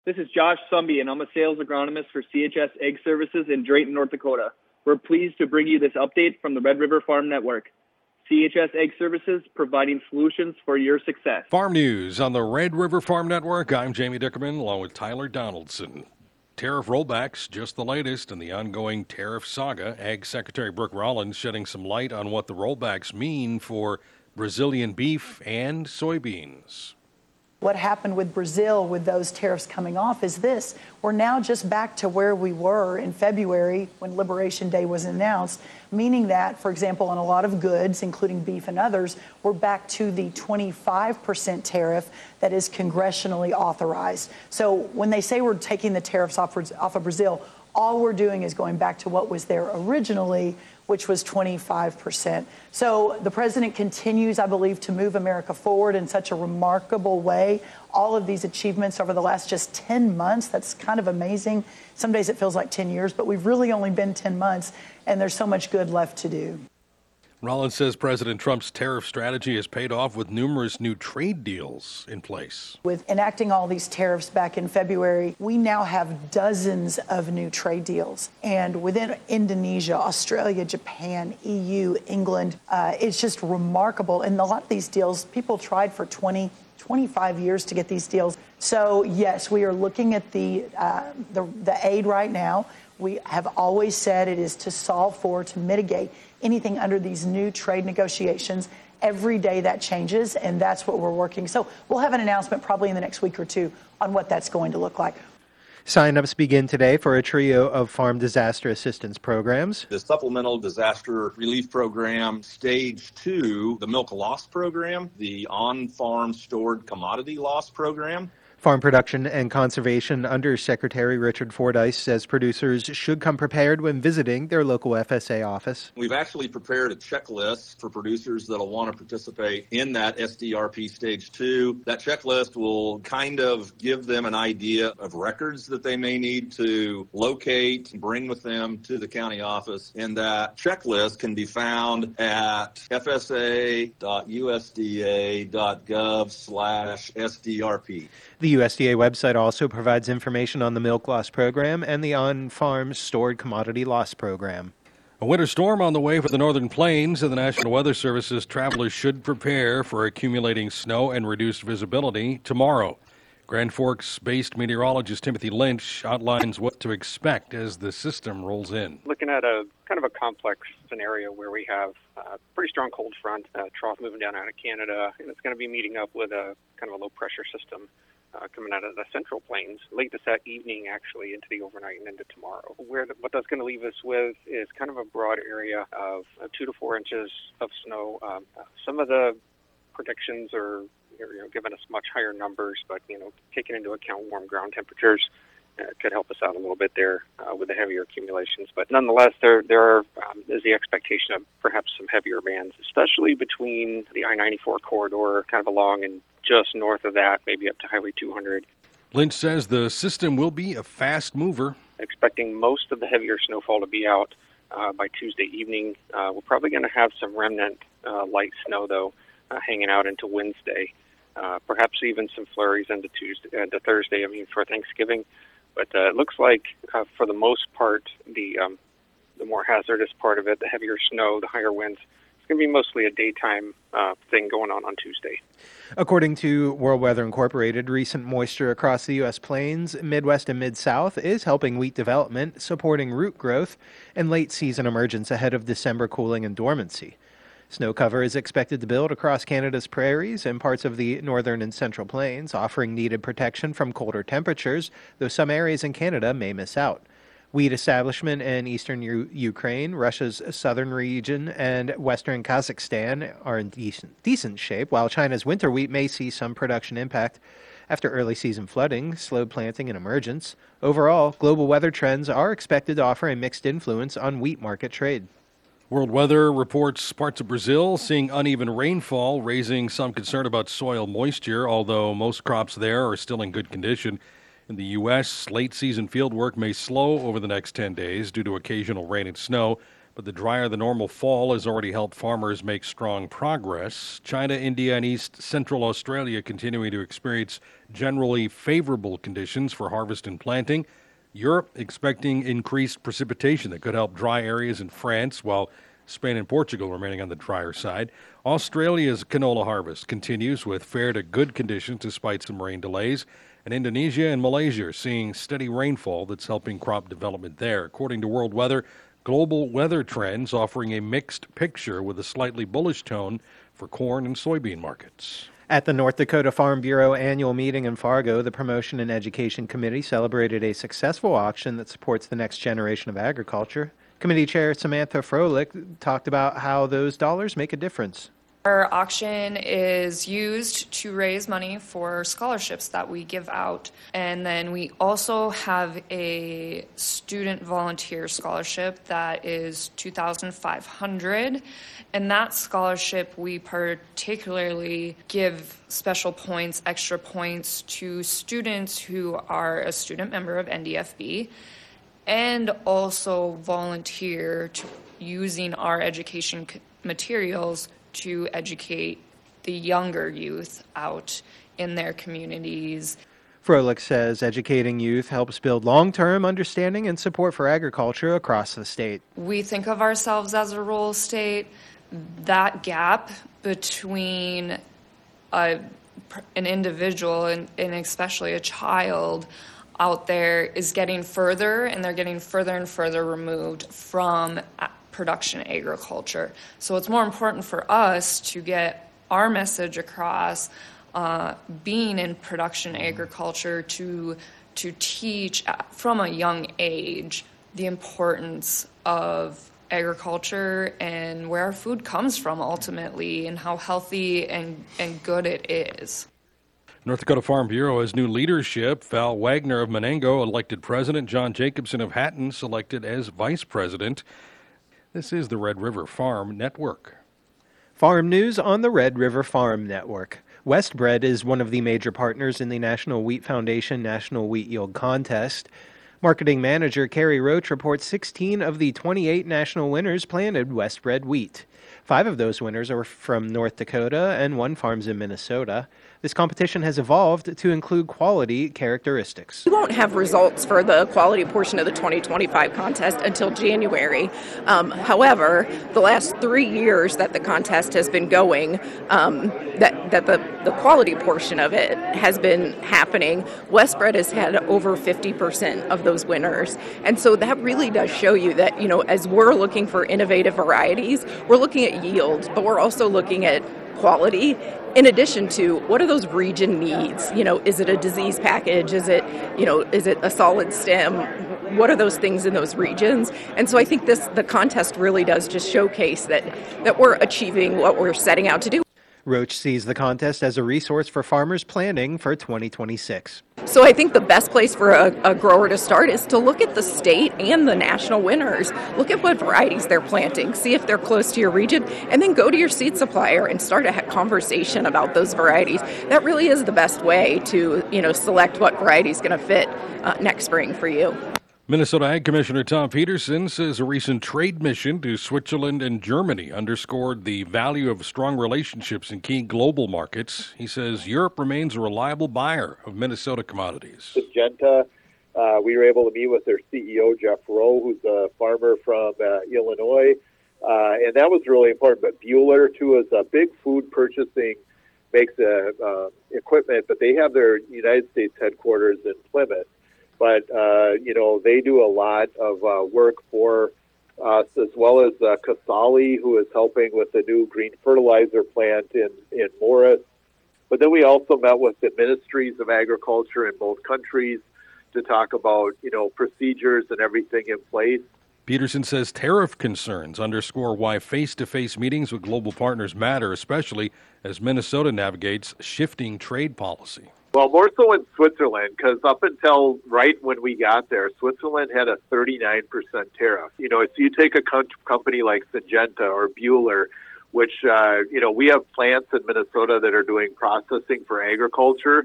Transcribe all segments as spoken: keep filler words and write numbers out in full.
This is Josh Sumby, and I'm a sales agronomist for C H S Egg Services in Drayton, North Dakota. We're pleased to bring you this update from the Red River Farm Network. C H S Egg Services, providing solutions for your success. Farm news on the Red River Farm Network. I'm Jamie Dickerman, along with Tyler Donaldson. Tariff rollbacks, just the latest in the ongoing tariff saga. Ag Secretary Brooke Rollins shedding some light on what the rollbacks mean for Brazilian beef and soybeans. What happened with Brazil with those tariffs coming off is this. We're now just back to where we were in February when Liberation Day was announced, meaning that, for example, on a lot of goods, including beef and others, we're back to the twenty-five percent tariff that is congressionally authorized. So when they say we're taking the tariffs off, off of Brazil, all we're doing is going back to what was there originally, which was twenty-five percent. So the president continues, I believe, to move America forward in such a remarkable way. All of these achievements over the last just ten months, that's kind of amazing. Some days it feels like ten years, but we've really only been ten months, and there's so much good left to do. Rollins says President Trump's tariff strategy has paid off with numerous new trade deals in place. With enacting all these tariffs back in February, we now have dozens of new trade deals. And within Indonesia, Australia, Japan, E U, England, uh, it's just remarkable. And a lot of these deals, people tried for twenty, twenty-five years to get these deals. So, yes, we are looking at the, uh, the, the aid right now. We have always said it is to solve for, to mitigate anything under these new trade negotiations. Every day that changes, and that's what we're working. So we'll have an announcement probably in the next week or two on what that's going to look like. Sign-ups begin today for a trio of farm disaster assistance programs. The Supplemental Disaster Relief Program, Stage two, the Milk Loss Program, the On-Farm Stored Commodity Loss Program. Farm Production and Conservation Under Secretary Richard Fordyce says producers should come prepared when visiting their local F S A office. We've actually prepared a checklist for producers that'll want to participate in that S D R P Stage two. That checklist will kind of give them an idea of records that they may need to locate and bring with them to the county office. And that checklist can be found at fsa.usda.gov slash SDRP. The U S D A website also provides information on the Milk Loss Program and the On-Farm Stored Commodity Loss Program. A winter storm on the way for the Northern Plains, and the National Weather Service says travelers should prepare for accumulating snow and reduced visibility tomorrow. Grand Forks-based meteorologist Timothy Lynch outlines what to expect as the system rolls in. Looking at a kind of a complex scenario where we have a pretty strong cold front, a trough moving down out of Canada, and it's going to be meeting up with a kind of a low-pressure system Uh, coming out of the Central Plains late this evening, actually, into the overnight and into tomorrow. Where the, what that's going to leave us with is kind of a broad area of uh, two to four inches of snow. Um, uh, some of the predictions are you know, giving us much higher numbers, but you know, taking into account warm ground temperatures uh, could help us out a little bit there uh, with the heavier accumulations. But nonetheless, there there are, um, is the expectation of perhaps some heavier bands, especially between the I ninety-four corridor, kind of along and just north of that, maybe up to Highway two hundred. Lynch says the system will be a fast mover. Expecting most of the heavier snowfall to be out uh, by Tuesday evening. Uh, we're probably going to have some remnant uh, light snow, though, uh, hanging out into Wednesday. Uh, perhaps even some flurries into Tuesday, into Thursday, I mean, for Thanksgiving. But uh, it looks like, uh, for the most part, the um, the more hazardous part of it, the heavier snow, the higher winds, it's going to be mostly a daytime uh, thing going on on Tuesday. According to World Weather Incorporated, recent moisture across the U S plains, Midwest and Mid-South is helping wheat development, supporting root growth, and late-season emergence ahead of December cooling and dormancy. Snow cover is expected to build across Canada's prairies and parts of the northern and central plains, offering needed protection from colder temperatures, though some areas in Canada may miss out. Wheat establishment in eastern U- Ukraine, Russia's southern region, and western Kazakhstan are in decent, decent shape, while China's winter wheat may see some production impact after early season flooding, slowed planting, and emergence. Overall, global weather trends are expected to offer a mixed influence on wheat market trade. World Weather reports parts of Brazil seeing uneven rainfall, raising some concern about soil moisture, although most crops there are still in good condition. In the U S, late-season field work may slow over the next ten days due to occasional rain and snow. but the drier than normal fall has already helped farmers make strong progress. China, India, and East Central Australia continuing to experience generally favorable conditions for harvest and planting. Europe expecting increased precipitation that could help dry areas in France, while Spain and Portugal remaining on the drier side. Australia's canola harvest continues with fair to good conditions despite some rain delays. And Indonesia and Malaysia are seeing steady rainfall that's helping crop development there. According to World Weather, global weather trends offering a mixed picture with a slightly bullish tone for corn and soybean markets. At the North Dakota Farm Bureau annual meeting in Fargo, the Promotion and Education Committee celebrated a successful auction that supports the next generation of agriculture. Committee Chair Samantha Froelich talked about how those dollars make a difference. Our auction is used to raise money for scholarships that we give out. And then we also have a student volunteer scholarship that is two thousand five hundred dollars. And that scholarship, we particularly give special points, extra points to students who are a student member of N D F B and also volunteer to using our education materials to educate the younger youth out in their communities. Froelich says educating youth helps build long-term understanding and support for agriculture across the state. We think of ourselves as a rural state. That gap between a, an individual and, and especially a child out there is getting further, and they're getting further and further removed from production agriculture. So it's more important for us to get our message across, uh, being in production agriculture, to to teach from a young age the importance of agriculture and where our food comes from ultimately, and how healthy and, and good it is. North Dakota Farm Bureau has new leadership. Val Wagner of Menango elected president. John Jacobson of Hatton selected as vice president. This is the Red River Farm Network. Farm news on the Red River Farm Network. Westbred is one of the major partners in the National Wheat Foundation National Wheat Yield Contest. Marketing manager Carrie Roach reports sixteen of the twenty-eight national winners planted Westbred wheat. Five of those winners are from North Dakota and one farms in Minnesota. This competition has evolved to include quality characteristics. We won't have results for the quality portion of the twenty twenty-five contest until January. Um, however, the last three years that the contest has been going, um, that, that the, the quality portion of it has been happening, Westbred has had over fifty percent of those winners. And so that really does show you that, you know, as we're looking for innovative varieties, we're looking at yield, but we're also looking at quality, in addition to what are those region needs? You know, is it a disease package? Is it, you know, is it a solid stem? What are those things in those regions? And so I think this, the contest really does just showcase that, that we're achieving what we're setting out to do. Roach sees the contest as a resource for farmers planning for twenty twenty-six. So I think the best place for a, a grower to start is to look at the state and the national winners. Look at what varieties they're planting, see if they're close to your region, and then go to your seed supplier and start a conversation about those varieties. That really is the best way to, you know, select what variety is going to fit uh, next spring for you. Minnesota Ag Commissioner Tom Peterson says a recent trade mission to Switzerland and Germany underscored the value of strong relationships in key global markets. He says Europe remains a reliable buyer of Minnesota commodities. Syngenta, uh, we were able to meet with their C E O, Jeff Rowe, who's a farmer from uh, Illinois, uh, and that was really important. But Bueller, too, is a big food purchasing, makes uh, uh, equipment, but they have their United States headquarters in Plymouth. But, uh, you know, they do a lot of uh, work for us, as well as uh, Casale, who is helping with the new green fertilizer plant in, in Morris. But then we also met with the ministries of agriculture in both countries to talk about, you know, procedures and everything in place. Peterson says tariff concerns underscore why face-to-face meetings with global partners matter, especially as Minnesota navigates shifting trade policy. Well, more so in Switzerland, because up until right when we got there, Switzerland had a thirty-nine percent tariff. You know, if you take a co- company like Syngenta or Bueller, which, uh, you know, we have plants in Minnesota that are doing processing for agriculture.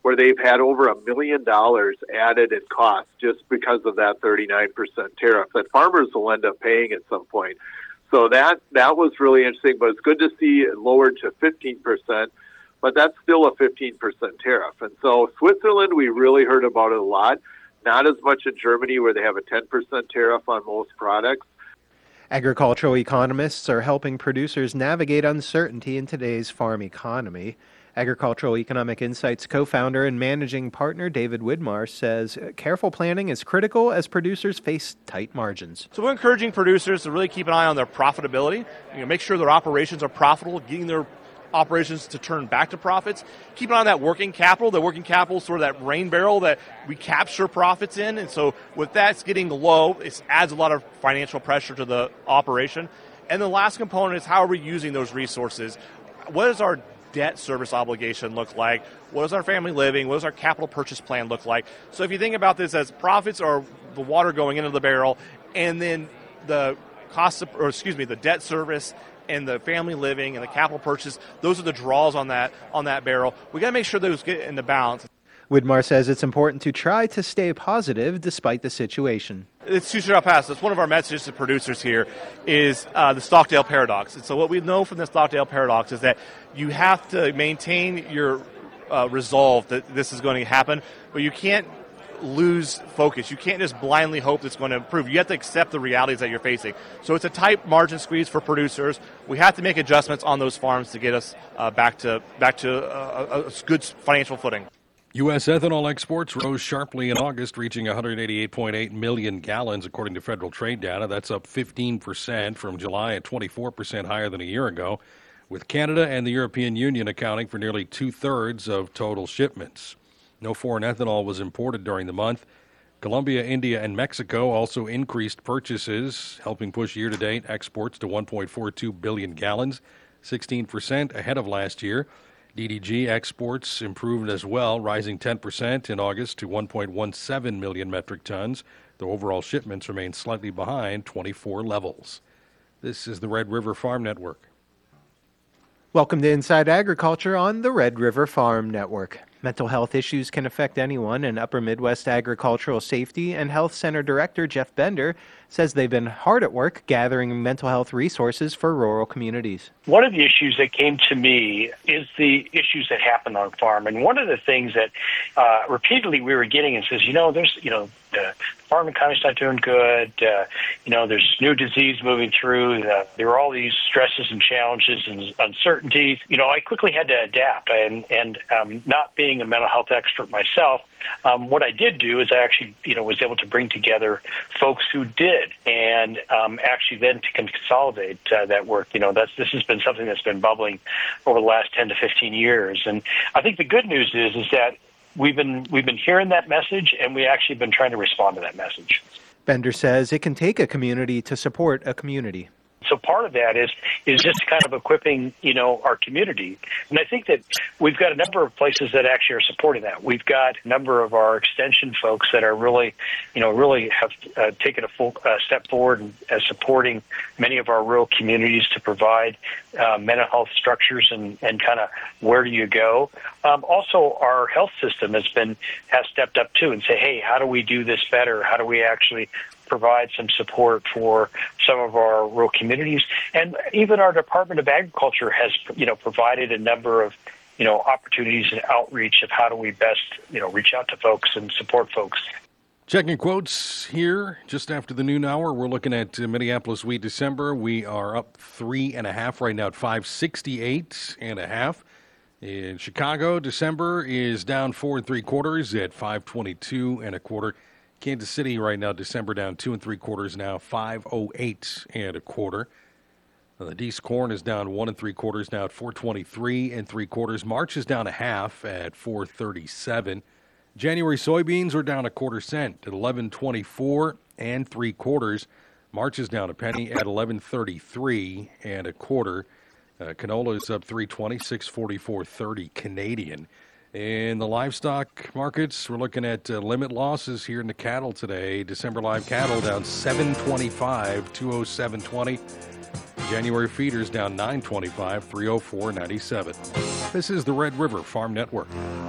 where they've had over a million dollars added in cost just because of that thirty-nine percent tariff that farmers will end up paying at some point. So that that was really interesting, but it's good to see it lowered to fifteen percent, but that's still a fifteen percent tariff. And so Switzerland, we really heard about it a lot, not as much in Germany where they have a ten percent tariff on most products. Agricultural economists are helping producers navigate uncertainty in today's farm economy. Agricultural Economic Insights co-founder and managing partner David Widmar says careful planning is critical as producers face tight margins. So we're encouraging producers to really keep an eye on their profitability, you know, make sure their operations are profitable, getting their operations to turn back to profits. Keep an eye on that working capital. The working capital is sort of that rain barrel that we capture profits in. And so with that's getting low, it adds a lot of financial pressure to the operation. And the last component is how are we using those resources? What is our debt service obligation look like? What does our family living? What does our capital purchase plan look like? So if you think about this as profits are the water going into the barrel, and then the cost of, or excuse me, the debt service and the family living and the capital purchase, those are the draws on that on that barrel. We got to make sure those get into balance. Widmar says it's important to try to stay positive despite the situation. It's too shall pass. That's one of our messages to producers here is uh, the Stockdale paradox. And so what we know from the Stockdale paradox is that you have to maintain your uh, resolve that this is going to happen, but you can't lose focus. You can't just blindly hope it's going to improve. You have to accept the realities that you're facing. So it's a tight margin squeeze for producers. We have to make adjustments on those farms to get us uh, back to back to a, a good financial footing. U S ethanol exports rose sharply in August, reaching one hundred eighty-eight point eight million gallons, according to federal trade data. That's up fifteen percent from July and twenty-four percent higher than a year ago, with Canada and the European Union accounting for nearly two-thirds of total shipments. No foreign ethanol was imported during the month. Colombia, India, and Mexico also increased purchases, helping push year-to-date exports to one point four two billion gallons, sixteen percent ahead of last year. D D G exports improved as well, rising ten percent in August to one point one seven million metric tons, though overall shipments remain slightly behind twenty-four levels. This is the Red River Farm Network. Welcome to Inside Agriculture on the Red River Farm Network. Mental health issues can affect anyone, and Upper Midwest Agricultural Safety and Health Center Director Jeff Bender says they've been hard at work gathering mental health resources for rural communities. One of the issues that came to me is the issues that happen on farm. And one of the things that uh, repeatedly we were getting and says, you know, there's, you know, the farm economy's not doing good. Uh, you know, there's new disease moving through. Uh, there are all these stresses and challenges and uncertainties. You know, I quickly had to adapt. And, and um, not being a mental health expert myself, um, what I did do is I actually, you know, was able to bring together folks who did, and um, actually then to consolidate uh, that work. You know, that's this has been something that's been bubbling over the last ten to fifteen years. And I think the good news is is that we've been we've been hearing that message, and we actually been trying to respond to that message. Bender says it can take a community to support a community. So part of that is is just kind of equipping, you know, our community. And I think that we've got a number of places that actually are supporting that. We've got a number of our extension folks that are really, you know, really have uh, taken a full uh, step forward in uh, supporting many of our rural communities to provide uh, mental health structures and, and kind of where do you go. Um, also, our health system has been has stepped up too and say, hey, how do we do this better? How do we actually provide some support for some of our rural communities? And even our Department of Agriculture has, you know, provided a number of, you know, opportunities and outreach of how do we best, you know, reach out to folks and support folks. Checking quotes here just after the noon hour. We're looking at uh, Minneapolis wheat December. We are up three and a half right now at five sixty-eight and a half. In Chicago, December is down four and three quarters at five twenty-two and a quarter. Kansas City right now, December down two and three quarters now, five oh eight and a quarter. Now, the Deese corn is down one and three quarters now at four twenty-three and three quarters. March is down a half at four thirty-seven. January soybeans are down a quarter cent at eleven twenty-four and three quarters. March is down a penny at eleven thirty-three and a quarter. Uh, canola is up three twenty, six forty-four thirty Canadian. In the livestock markets, we're looking at uh, limit losses here in the cattle today. December live cattle down seven twenty-five, two oh seven twenty. January feeders down nine twenty-five, three oh four ninety-seven. This is the Red River Farm Network.